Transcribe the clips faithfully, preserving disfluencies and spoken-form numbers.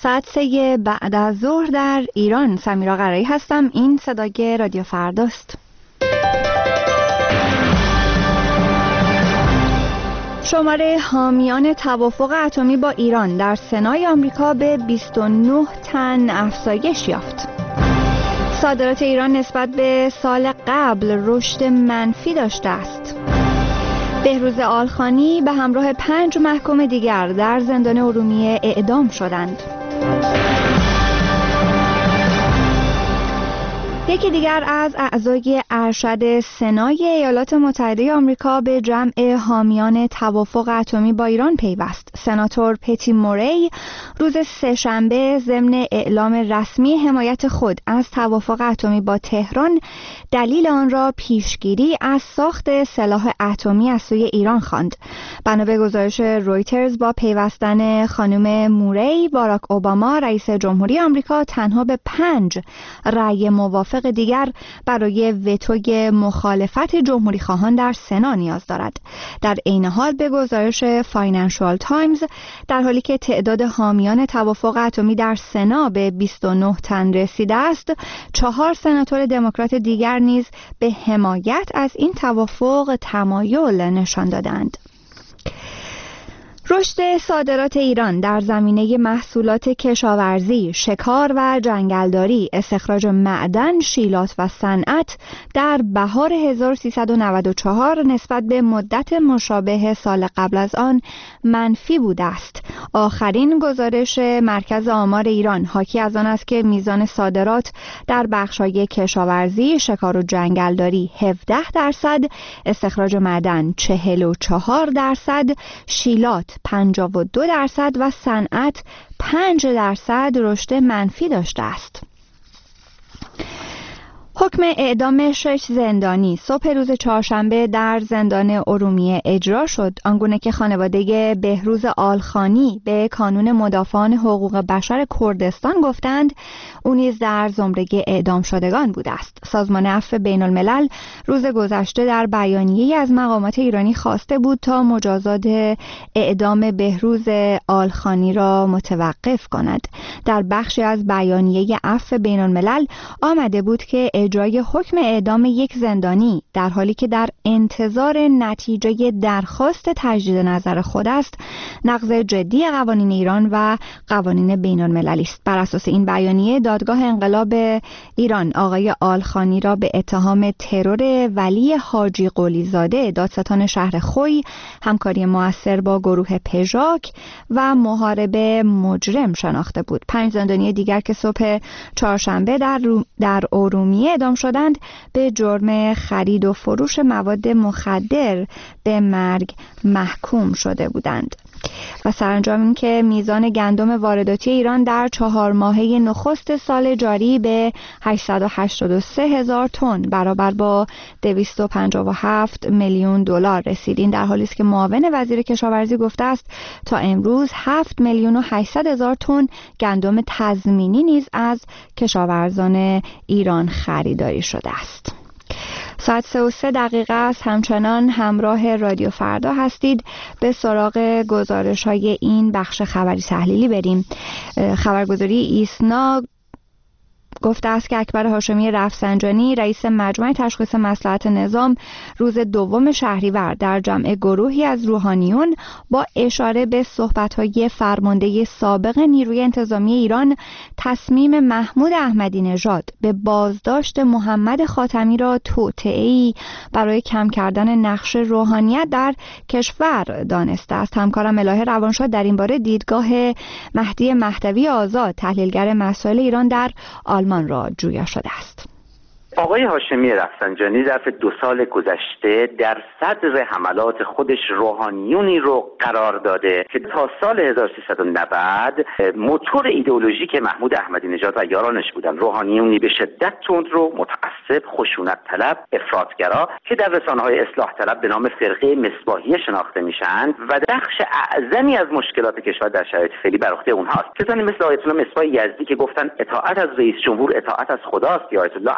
ساعت سه بعد از ظهر در ایران. سمیرا قرایی هستم. این صدای رادیو فرداست. شماره حامیان توافق اتمی با ایران در سنای آمریکا به بیست و نه تن افزایش یافت. صادرات ایران نسبت به سال قبل رشد منفی داشته است. بهروز آلخانی به همراه پنج محکوم دیگر در زندان ارومیه اعدام شدند. یکی دیگر از اعضای ارشد سنای ایالات متحده آمریکا به جمع حامیان توافق اتمی با ایران پیوست. سناتور پتی موری روز سه‌شنبه ضمن اعلام رسمی حمایت خود از توافق اتمی با تهران دلیل آن را پیشگیری از ساخت سلاح اتمی از سوی ایران خواند. بنا به گزارش رویترز با پیوستن خانم موری، باراک اوباما رئیس جمهوری آمریکا تنها به پنج رأی موافق دیگر برای وتوی مخالفت جمهوری خواهان در سنا نیاز دارد. در عین حال به گزارش فاینانشال تایمز، در حالی که تعداد حامیان توافق اتمی در سنا به بیست و نه تن رسیده است، چهار سناتور دموکرات دیگر نیز به حمایت از این توافق تمایل نشان دادند. رشد صادرات ایران در زمینه محصولات کشاورزی، شکار و جنگلداری، استخراج معدن، شیلات و صنعت در بهار هزار و سیصد و نود و چهار نسبت به مدت مشابه سال قبل از آن منفی بوده است. آخرین گزارش مرکز آمار ایران حاکی از آن است که میزان صادرات در بخش‌های کشاورزی، شکار و جنگلداری هفده درصد، استخراج معدن چهل و چهار درصد، شیلات پنجاه و دو درصد و صنعت پنج درصد رشد منفی داشته است. حکم اعدام شش زندانی صبح روز چهارشنبه در زندان ارومیه اجرا شد، آنگونه که خانواده بهروز آلخانی به کانون مدافعان حقوق بشر کردستان گفتند او نیز در زمره اعدام شدگان بوده است. سازمان عفو بین الملل روز گذشته در بیانیه‌ای از مقامات ایرانی خواسته بود تا مجازات اعدام بهروز آلخانی را متوقف کند. در بخشی از بیانیه عفو بین الملل آمده بود که اجرای حکم اعدام یک زندانی در حالی که در انتظار نتیجه درخواست تجدید نظر خود است، نقض جدی قوانین ایران و قوانین بین المللی است. بر اساس این بیانیه دادگاه انقلاب ایران آقای آلخانی را به اتهام ترور ولی حاجی قلی زاده دادستان شهر خوی، همکاری مؤثر با گروه پژاک و محاربه مجرم شناخته بود. پنج زندانی دیگر که صبح چهارشنبه در در ارومیه اعدام شدند به جرم خرید و فروش مواد مخدر به مرگ محکوم شده بودند. و سرانجام این که میزان گندم وارداتی ایران در چهار ماهه نخست سال جاری به هشتصد و هشتاد و سه هزار تن برابر با دویست و پنجاه و هفت میلیون دلار رسید. این در حالی است که معاون وزیر کشاورزی گفته است تا امروز هفت میلیون و هشتصد هزار تن گندم تضمینی نیز از کشاورزان ایران خریداری شده است. ساعت سه و سه دقیقه است. همچنان همراه رادیو فردا هستید. به سراغ گزارش های این بخش خبری تحلیلی بریم. خبرگزاری ایسنا گفته است که اکبر هاشمی رفسنجانی رئیس مجمع تشخیص مصلحت نظام روز دوم شهریور در جمع گروهی از روحانیون با اشاره به صحبت‌های فرمانده سابق نیروی انتظامی ایران تصمیم محمود احمدی نژاد به بازداشت محمد خاتمی را توطئه‌ای برای کم کردن نقش روحانیت در کشور دانسته است. همکارم الهه روانشاد در این باره دیدگاه مهدی مهدوی آزاد تحلیلگر مسائل ایران در آلمان را جویا شده است. آقای هاشمی رفسنجانی در دو سال گذشته در صدر حملات خودش روحانیونی رو قرار داده که تا سال هزار و سیصد و نود موتور ایدئولوژیک محمود احمدی نژاد و یارانش بودن. روحانیونی به شدت تندرو، متعصب، خشونت طلب، افراطگرا که در رسانه‌های اصلاح طلب به نام فرقه مصباحیه شناخته میشن و بخش اعظمی از مشکلات کشور در شرایط فعلی بر عهده اونهاست. کسانی مثل آیت الله مصباح یزدی که گفتن اطاعت از رئیس جمهور اطاعت از خداست، یا آیت الله احمد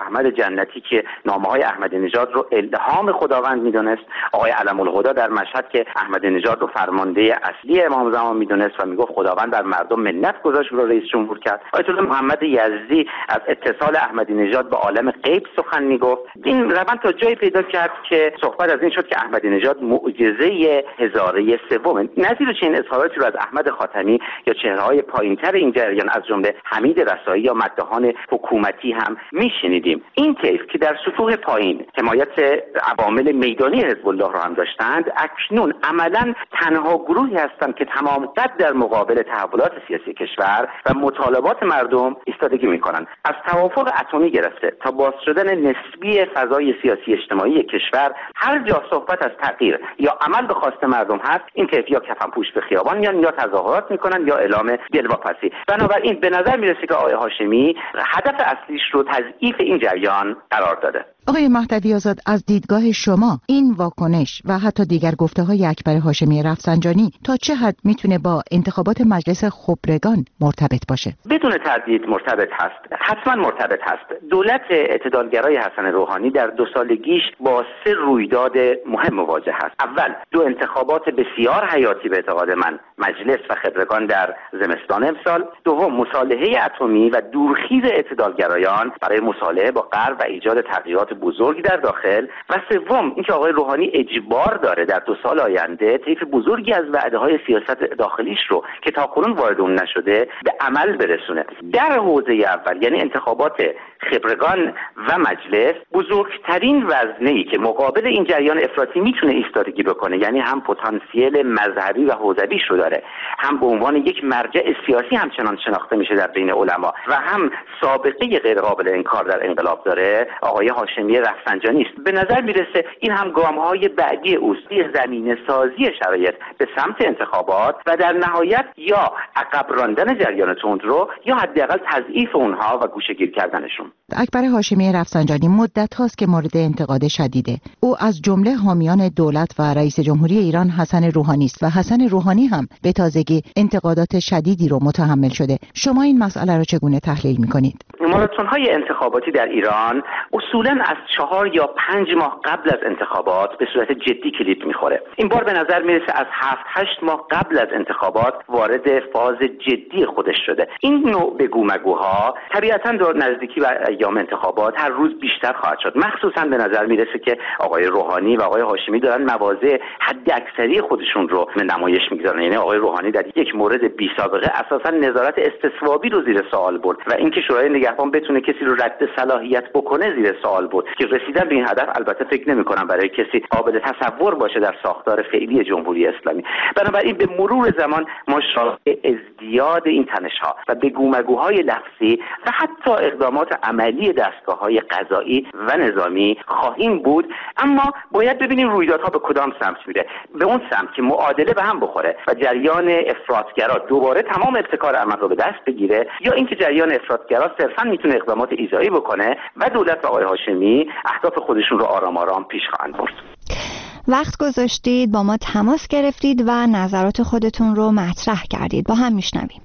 جنتی که نامه‌های احمدی نژاد رو الهام خداوند میدونست، آقای علم الهدی در مشهد که احمدی نژاد رو فرمانده اصلی امام زمان میدونست و میگفت خداوند در مردم منت گذاشت رو رئیس جمهور کرد. آیت الله محمد یزدی از اتصال احمدی نژاد به عالم غیب سخن میگفت. این روند تا جایی پیدا کرد که صحبت از این شد که احمدی نژاد معجزه هزاره سوم. نظیر چنین اظهاراتی رو از احمد خاتمی یا چهره‌های پایین‌تر این جریان از جمله حمید رسایی یا مداحان حکومتی هم میشنیدیم. این طیف که در سطوح پایین حمایت عوامل میدانی حزب الله رو هم داشتند، اکنون عملاً تنها گروهی هستند که تمام قد در مقابل تحولات سیاسی کشور و مطالبات مردم ایستادگی میکنند. از توافق اتمی گرفته تا باز شدن نسبی فضای سیاسی اجتماعی کشور، هر جا صحبت از تغییر یا عمل به خواست مردم هست، این طیف یا کفنپوش به خیابان یا یا تظاهرات میکنن یا اعلام دلواپسی. بنابراین به نظر میرسه که آقای هاشمی هدف اصلیش رو تضعیف این جریان قرار داده. آقای مهدوی آزاد، از دیدگاه شما این واکنش و حتی دیگر گفته‌های اکبر هاشمی رفسنجانی تا چه حد میتونه با انتخابات مجلس خبرگان مرتبط باشه؟ بدون تردید مرتبط هست، حتما مرتبط هست. دولت اعتدالگرای حسن روحانی در دو سالگیش با سه رویداد مهم مواجه است. اول، دو انتخابات بسیار حیاتی به اعتقاد من، مجلس و خبرگان در زمستان امسال. دوم، مصالحه اتمی و دورخیز اعتدالگرایان برای مصالحه با غرب و ایجاد تغییرات بزرگی در داخل. و سوم، اینکه آقای روحانی اجبار داره در دو سال آینده طیف بزرگی از وعده‌های سیاست داخلیش رو که تاکنون وارد اون نشده به عمل برسونه. در حوزه اول، یعنی انتخابات خبرگان و مجلس، بزرگترین وزنه‌ای که مقابل این جریان افراطی میتونه ایستادگی بکنه، یعنی هم پتانسیل مذهبی و حوزویش رو داره، هم به عنوان یک مرجع سیاسی همچنان شناخته میشه در بین علما و هم سابقه غیر قابل انکار در انقلاب داره، آقای هاشمی رفسنجانی است. به نظر میرسه این هم گام‌های بعدی اوست، زمینه سازی شرایط به سمت انتخابات و در نهایت یا عقب راندن جریان تندرو یا حداقل تضعیف اونها و گوشه‌گیر کردنشون. اکبر هاشمی رفسنجانی مدت هاست که مورد انتقاد شدیده. او از جمله حامیان دولت و رئیس جمهوری ایران حسن روحانی است و حسن روحانی هم به تازگی انتقادات شدیدی رو متحمل شده. شما این مسئله رو چگونه تحلیل می‌کنید؟ ماراتون‌های انتخاباتی در ایران اصولاً از چهار یا پنج ماه قبل از انتخابات به صورت جدی کلید می‌خوره. این بار به نظر میرسه از هفت هشت ماه قبل از انتخابات وارد فاز جدی خودش شده. این نوع بگومگوها طبیعتاً در نزدیکی و ایام انتخابات هر روز بیشتر خواهد شد. مخصوصاً به نظر میرسه که آقای روحانی و آقای هاشمی دارن مواضع حد اکثری خودشون رو به نمایش میگذارن. یعنی آقای روحانی در یک مورد بی سابقه اساساً نظارت استصوابی رو زیر سوال برد و اینکه شورای نگهبان بتونه کسی رو رد صلاحیت بکنه زیر سوال برد که رسیدن به این هدف البته فکر نمی‌کنم برای کسی قابل تصور باشه در ساختار فعلی جمهوری اسلامی. بنابراین به مرور زمان ما شاهد ازدیاد این تنش‌ها و بگومگوهای لفظی و حتی اقدامات عملی دستگاه‌های قضایی و نظامی خواهیم بود، اما باید ببینیم رویدادها به کدام سمت میره. به اون سمت که معادله به هم بخوره و جریان افراطگرا دوباره تمام ابتکار عمل رو به دست بگیره، یا اینکه جریان افراطگرا صرفاً میتونه اقدامات ایذایی بکنه و دولت و آقای هاشمی اهداف خودشون رو آرام آرام پیش خواهند برد. وقت گذاشتید، با ما تماس گرفتید و نظرات خودتون رو مطرح کردید. با هم میشنویم.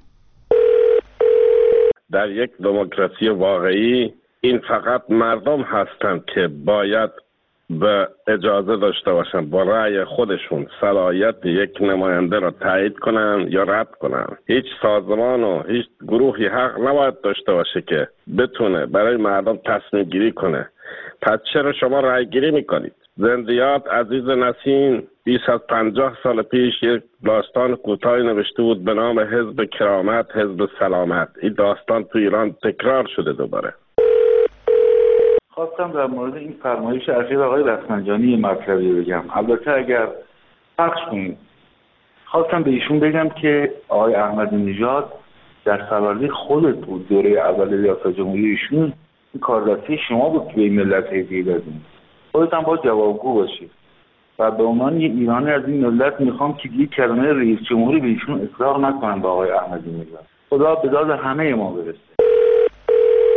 در یک دموکراسی واقعی این فقط مردم هستند که باید به اجازه داشته باشن با رأی خودشون صلاحیت یک نماینده را تایید کنن یا رد کنن. هیچ سازمان و هیچ گروهی حق نباید داشته باشه که بتونه برای مردم تصمیم گیری کنه. پس چرا شما رأی گیری میکنید؟ زندیات عزیز نسیم بیش از پنجاه سال پیش یک داستان کوتاهی نوشته بود به نام حزب کرامت، حزب سلامت. این داستان تو ایران تکرار شده دوباره. خواستم در مورد این فرمایش اخیر آقای رفسنجانی مطلبی بگم. البته اگر پخش کنید، خواستم به ایشون بگم که آقای احمدی نژاد در سلالی خودت بود، دوره اول ریاست جمهوری ایشون این کاردستی شما بود که به این ملت هدیه دادیم. خودت هم باید جوابگو باشید و به عنوان یه ایرانی از این ملت میخوام که یک کلمه رئیس جمهوری به ایشون اصرار نکنن با آقای احمدی نژاد. خدا به داد همه ما برسه.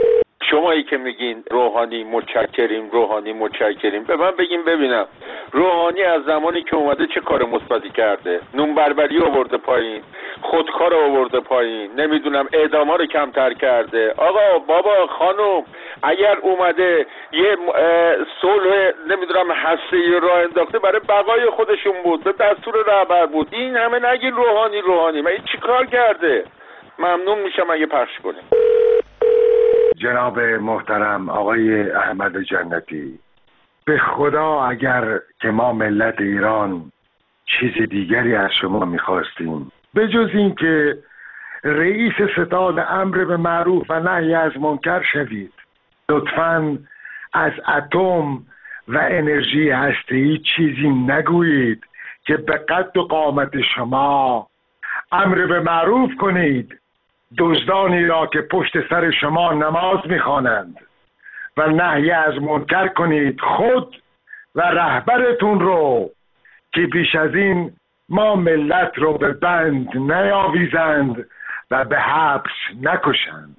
شمایی که میگین روحانی متشکریم روحانی متشکریم، به من بگین ببینم روحانی از زمانی که اومده چه کار مثبتی کرده؟ نون بربری آورده پایین، خودکار آورده پایین، نمیدونم اعداما رو کمتر کرده. آقا بابا خانم اگر اومده یه صلح نمیدونم هسته‌ای راه انداخته برای بقای خودشون بود، به دستور رهبر بود، این همه نگین روحانی روحانی. من این چی کار کرده؟ ممنون میشم اگه پخش کنیم. جناب محترم آقای احمد جنتی، به خدا اگر که ما ملت ایران چیز دیگری از شما میخواستیم به جز این که رئیس ستاد امر به معروف و نهی از منکر شوید، لطفاً از اتم و انرژی هسته‌ای چیزی نگویید که به قد و قامت شما امر به معروف کنید دزدانی را که پشت سر شما نماز میخوانند و نهی از منکر کنید خود و رهبرتون رو که بیش از این ما ملت رو به بند نیاویزند و به حبس نکشند.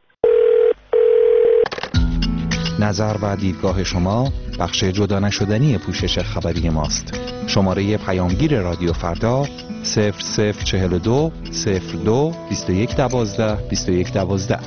نظر و دیدگاه شما بخش جدا نشدنی پوشش خبری ماست. شماره پیامگیر رادیو فردا صفر صفر چهل و دو صفر دو بیست و یک دوازده بیست و یک دوازده.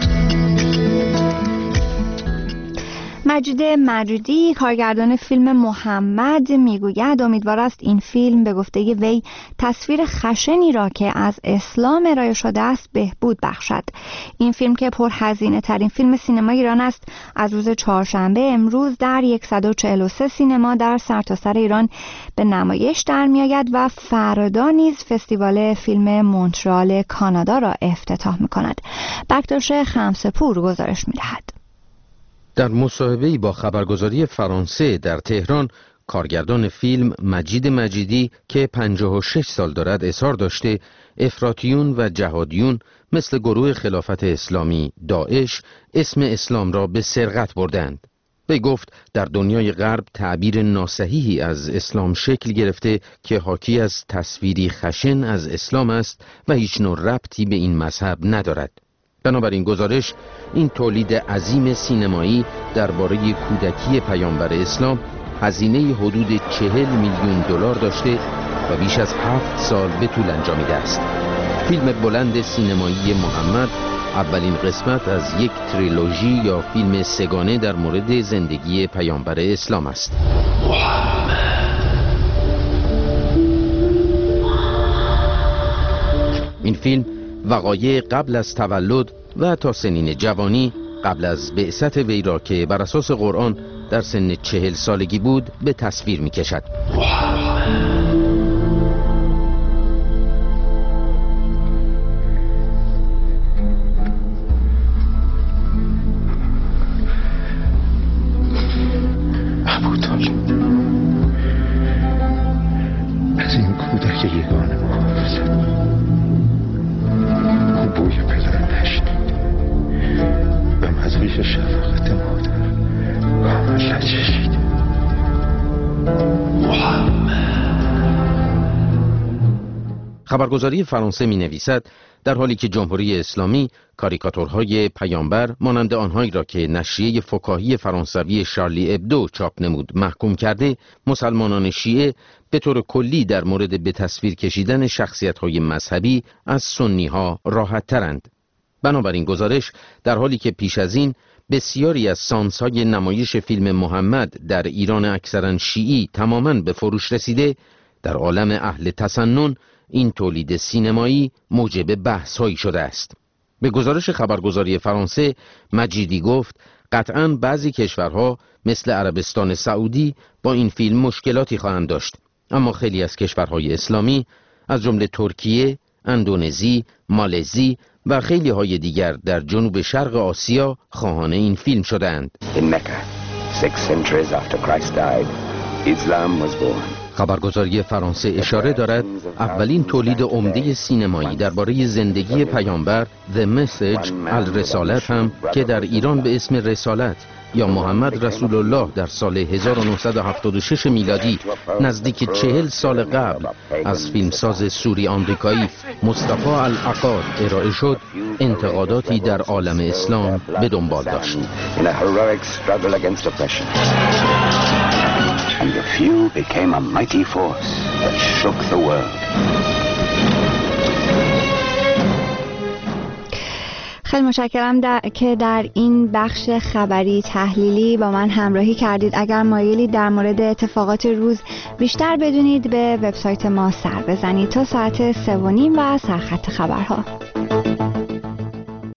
مجید مجیدی کارگردان فیلم محمد میگوید امیدوار است این فیلم به گفته وی تصویر خشنی را که از اسلام ارائه شده است بهبود بخشد. این فیلم که پرهزینه ترین فیلم سینما ایران است از روز چهارشنبه امروز در صد و چهل و سه سینما در سرتاسر ایران به نمایش در میآید و فردا نیز فستیوال فیلم مونترال کانادا را افتتاح می‌کند. بکتاش خمسه‌پور گزارش می‌دهد. در مصاحبه‌ای با خبرگزاری فرانسه در تهران، کارگردان فیلم مجید مجیدی که پنجاه و شش سال دارد اصرار داشته افراطیون و جهادیون مثل گروه خلافت اسلامی داعش اسم اسلام را به سرقت بردند. وی گفت در دنیای غرب تعبیر ناصحیحی از اسلام شکل گرفته که حاکی از تصویری خشن از اسلام است و هیچ نوع ربطی به این مذهب ندارد. بنابراین گزارش این تولید عظیم سینمایی درباره کودکی پیامبر اسلام هزینه حدود چهل میلیون دلار داشته و بیش از هفت سال به طول انجامیده است. فیلم بلند سینمایی محمد اولین قسمت از یک تریلوژی یا فیلم سگانه در مورد زندگی پیامبر اسلام است. این فیلم وقایع قبل از تولد و تا سنین جوانی قبل از بعثت وی را که بر اساس قرآن در سن چهل سالگی بود به تصویر می کشد. ابو طالب از این کودک یگانه محافظت بوی پدر نشنید و مزویش شفقت مادر کامل نچشید. خبرگزاری فرانسه می نویسد در حالی که جمهوری اسلامی کاریکاتورهای پیامبر مانند آنهایی را که نشریه فکاهی فرانسوی شارلی ابدو چاپ نمود محکوم کرده، مسلمانان شیعه به طور کلی در مورد به تصویر کشیدن شخصیت‌های مذهبی از سنی‌ها راحت‌ترند. بنابراین گزارش در حالی که پیش از این بسیاری از سانس‌های نمایش فیلم محمد در ایران اکثراً شیعی تماماً به فروش رسیده، در عالم اهل تسنن این تولید سینمایی موجب بحث‌هایی شده است. به گزارش خبرگزاری فرانسه، مجیدی گفت قطعاً بعضی کشورها مثل عربستان سعودی با این فیلم مشکلاتی خواهند داشت، اما خیلی از کشورهای اسلامی از جمله ترکیه، اندونزی، مالزی و خیلی های دیگر در جنوب شرق آسیا خواهان این فیلم شدند. In Mecca, six centuries after Christ died, Islam was born. خبرگزاری فرانسه اشاره دارد اولین تولید عمده سینمایی درباره زندگی پیامبر The Message الرسالت هم که در ایران به اسم رسالت یا محمد رسول الله در سال هزار و نهصد و هفتاد و شش میلادی نزدیک چهل سال قبل از فیلمساز سوری آمریکایی مصطفی العقاد ارائه شد، انتقاداتی در عالم اسلام به دنبال داشت. And the few became a mighty force that shook the world. خیلی متشکرم در... که در این بخش خبری تحلیلی با من همراهی کردید. اگر مایلید در مورد اتفاقات روز بیشتر بدونید به وبسایت ما سر بزنید تا ساعت سه و نیم و سرخط خبرها.